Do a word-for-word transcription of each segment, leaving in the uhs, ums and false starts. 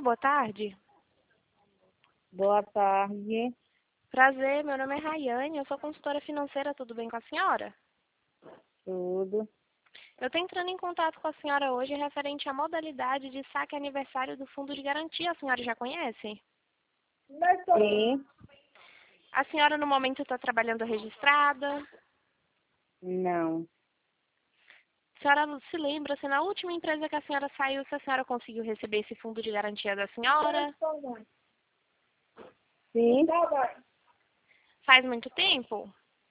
boa tarde. Boa tarde. Prazer, meu nome é Rayane, eu sou consultora financeira, tudo bem com a senhora? Tudo. Eu estou entrando em contato com a senhora hoje referente à modalidade de saque aniversário do Fundo de Garantia. A senhora já conhece? Sim. A senhora no momento está trabalhando registrada? Não. A senhora se lembra se na última empresa que a senhora saiu, se a senhora conseguiu receber esse fundo de garantia da senhora? Sim. Faz muito tempo?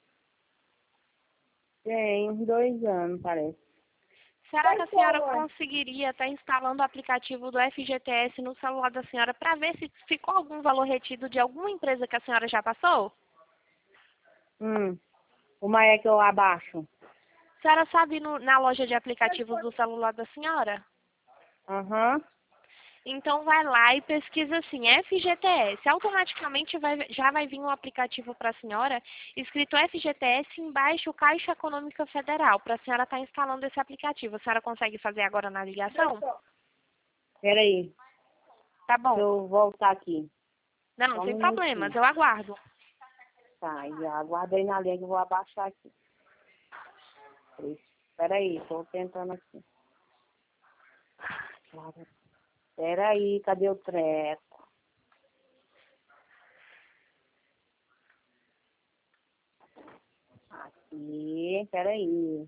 Tem dois anos, parece. Será que a senhora conseguiria estar instalando o aplicativo do F G T S no celular da senhora para ver se ficou algum valor retido de alguma empresa que a senhora já passou? Hum. Como é que eu abaixo? A senhora sabe no, na loja de aplicativos do celular da senhora? Aham. Então vai lá e pesquisa assim, F G T S. Automaticamente vai, já vai vir um aplicativo para a senhora, escrito F G T S embaixo Caixa Econômica Federal, para a senhora estar instalando esse aplicativo. A senhora consegue fazer agora na ligação? Peraí. Tá Deixa bom. eu voltar aqui. Não, não Só um tem minutinho. problemas, eu aguardo. Tá, já aguardei na linha que eu vou abaixar aqui. Peraí, tô tentando aqui. Peraí, cadê o treco? Aqui, peraí.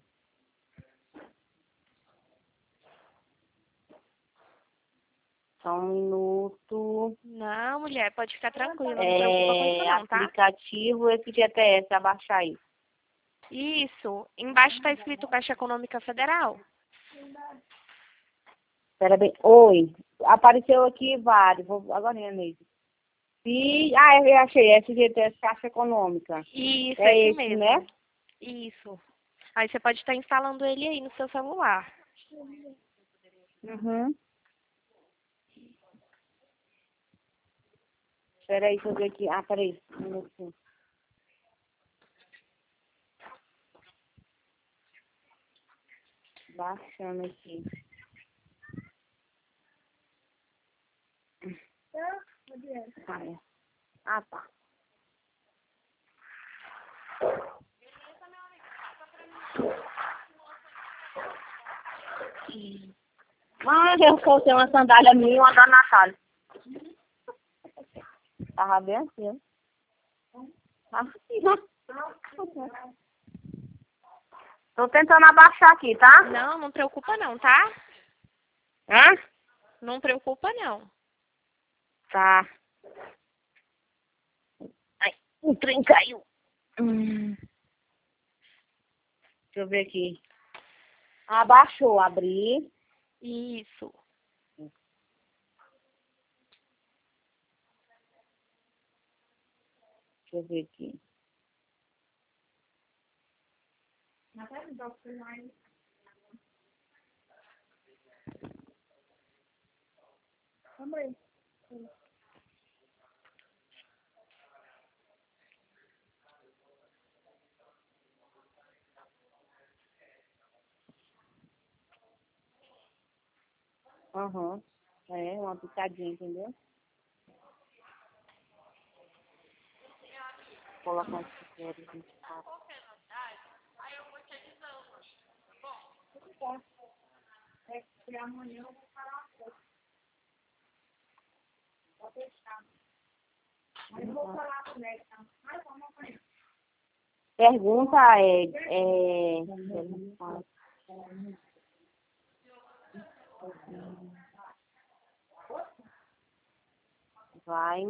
Só um minuto. Não, mulher, pode ficar tranquila, não preocupa com isso É, não, tá? aplicativo F G T S, abaixar aí. Isso. Embaixo está escrito Caixa Econômica Federal. Espera bem. Oi. Apareceu aqui vários. Vou agora mesmo. E, ah, eu achei. F G T S, Caixa Econômica. Isso, É esse esse, mesmo. né? Isso. Aí você pode estar instalando ele aí no seu celular. Uhum. Espera aí, deixa eu ver aqui. Ah, peraí. Um minutinho. Baixando aqui. Vai. Ah, tá. Ah, eu soltei uma sandália minha e uma da Natália. Tava bem assim, né? Assim. Tô tentando abaixar aqui, tá? Não, não preocupa não, tá? Hã? Não preocupa não. Tá. Ai, o trem caiu. Hum. Deixa eu ver aqui. Abaixou, abri. Isso. Deixa eu ver aqui. Aham. É, uma picadinha, entendeu? Coloca umas picadas vinte e quatro. Pergunta é, é... Vai.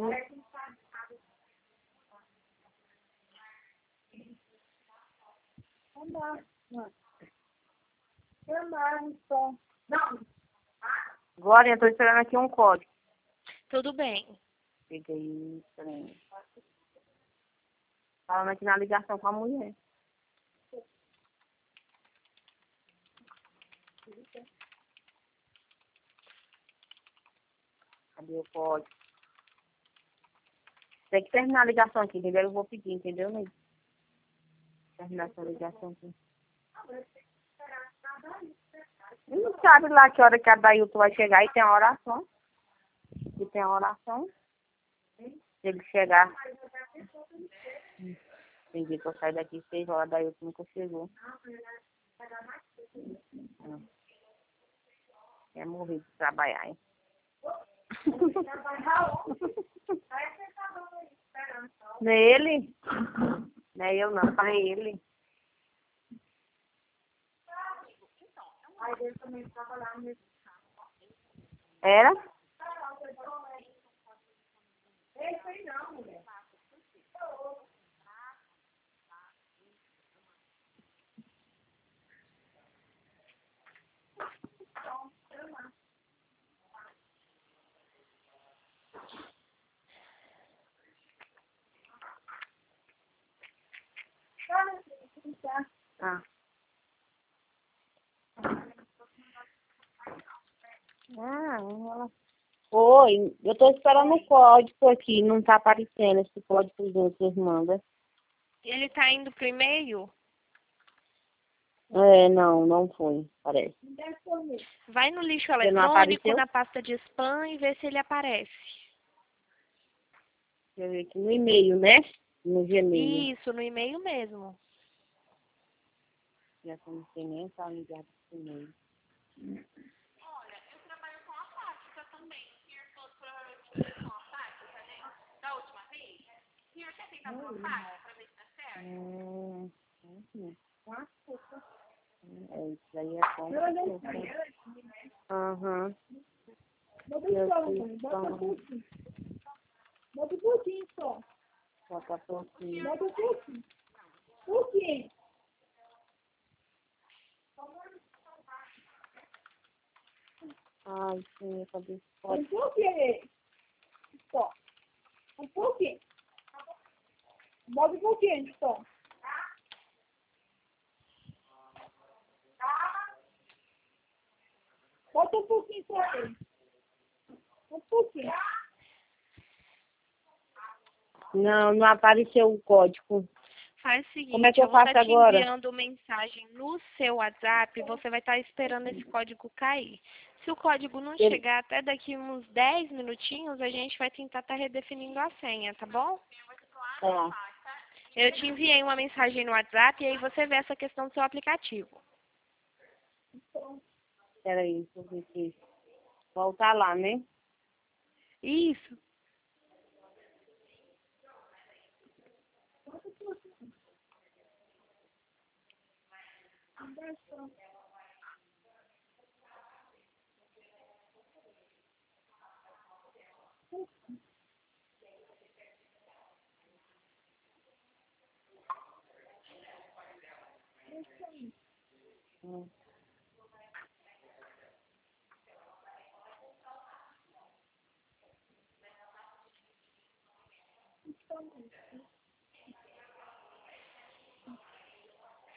Agora eu tô esperando aqui um código. Tudo bem. Peguei isso, peraí. Falando aqui na ligação com a mulher. Cadê o código? Tem que terminar a ligação aqui, entendeu? Eu vou pedir, entendeu, Ney? Terminar essa ligação aqui. Não sabe lá que hora que a Dailton vai chegar e tem a oração. aqui tem a oração. Se ele chegar. Tem dia que eu saio daqui seis horas, daí eu nunca chegou. É morrer de trabalhar, hein? Não é ele? Não é eu não, para ele. Era? Ah. Ah, ela... Oi, eu tô esperando o código aqui, não tá aparecendo esse código que vocês mandam. Ele tá indo pro e-mail? É, não, não foi, parece. Vai no lixo Você não eletrônico, apareceu? na pasta de spam e vê se ele aparece. Deixa eu ver aqui no e-mail, né? No Gmail. Isso, no e-mail mesmo. Já que eu não sei nem tá ligado com o e-mail. Hum, hum, é, isso aí é bom. Aham. Bota Eu só, fiz bota só- pouquinho. Bota um pouquinho só. Bota pouquinho. Bota um pouquinho. Pouquinho. Ai, sim, cadê esse Um código? pouquinho. Só. Um pouquinho. Bota um pouquinho só. Bota um pouquinho só aí. Um pouquinho. Não, não apareceu o código. Faz o seguinte, Como é que eu vou faço estar te agora? enviando mensagem no seu WhatsApp, você vai estar esperando esse código cair. Se o código não Ele- chegar até daqui uns dez minutinhos, a gente vai tentar estar redefinindo a senha, tá bom? Tá. Eu te enviei uma mensagem no WhatsApp e aí você vê essa questão do seu aplicativo. Peraí, deixa eu ver aqui. Voltar lá, né? Isso. Hum.